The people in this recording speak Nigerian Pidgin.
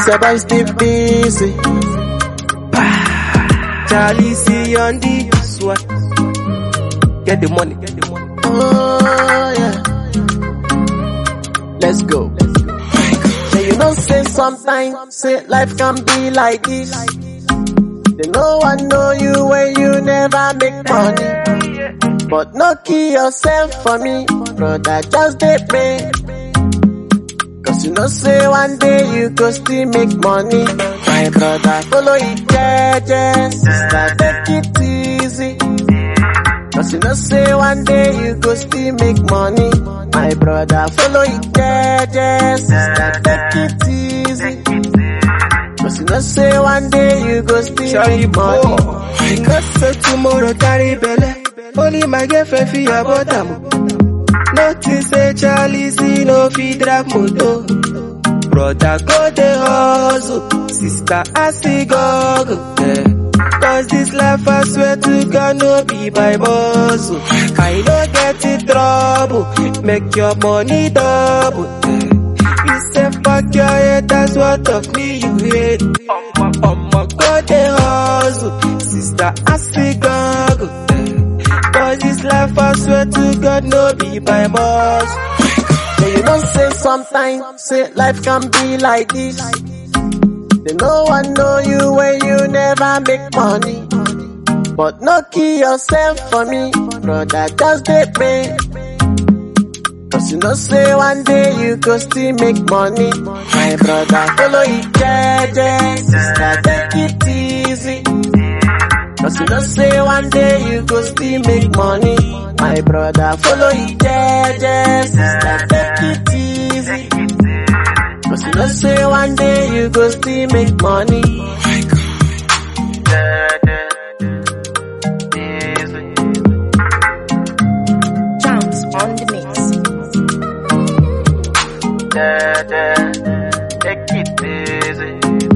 It's a boy Steve busy. Charlie C on the swat. Get the money. Oh yeah. Let's go. So you know say sometimes say life can be like this. They no one know you when you never make money. But no kill yourself for me, brother, just dey pray. Cause you know say one day you go still make money. My brother, follow it jeje, sister, take it easy. Cause you know say one day you go still make money. My brother, follow it jeje, sister, take it easy. Cause you know say one day you go still make money. I know say tomorrow carry belle. Only my girlfriend feel your bottom. Notice say Charlie C no fit drive motor. Brother go the hustle, sister I see go. Cause this life I swear to God no be by muscle. I no get in trouble, make your money double. You say fuck your head, that's what of me you hate. Go the hustle, sister I see go. Cause this life I swear to God no be by much. So you don't say sometimes, say life can be like this. They no one know you when you never make money. But no kill yourself for me, brother, just dey pray. Cause you know say one day you go still make money. My brother, follow it jeje, sister, take it easy. Cause you know say one day you go still make money. My brother, follow it jeje, sister, take it easy. Cause you know say one day you go still make money. Jumps on the mix. Take it easy.